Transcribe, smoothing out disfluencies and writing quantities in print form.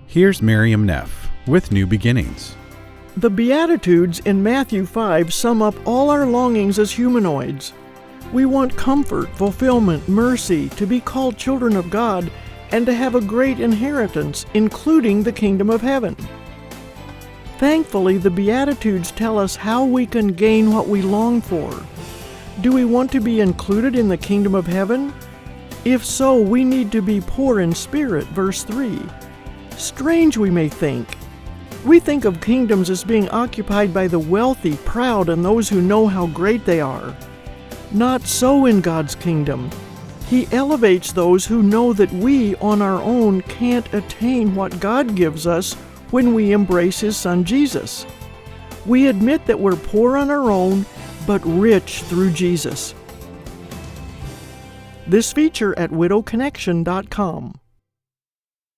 Here's Miriam Neff with New Beginnings. The Beatitudes in Matthew 5 sum up all our longings as humanoids. We want comfort, fulfillment, mercy, to be called children of God, and to have a great inheritance, including the kingdom of heaven. Thankfully, the Beatitudes tell us how we can gain what we long for. Do we want to be included in the kingdom of heaven? If so, we need to be poor in spirit, verse 3. Strange, we may think. We think of kingdoms as being occupied by the wealthy, proud, and those who know how great they are. Not so in God's kingdom. He elevates those who know that we, on our own, can't attain what God gives us when we embrace His Son Jesus. We admit that we're poor on our own, but rich through Jesus. This feature at widowconnection.com.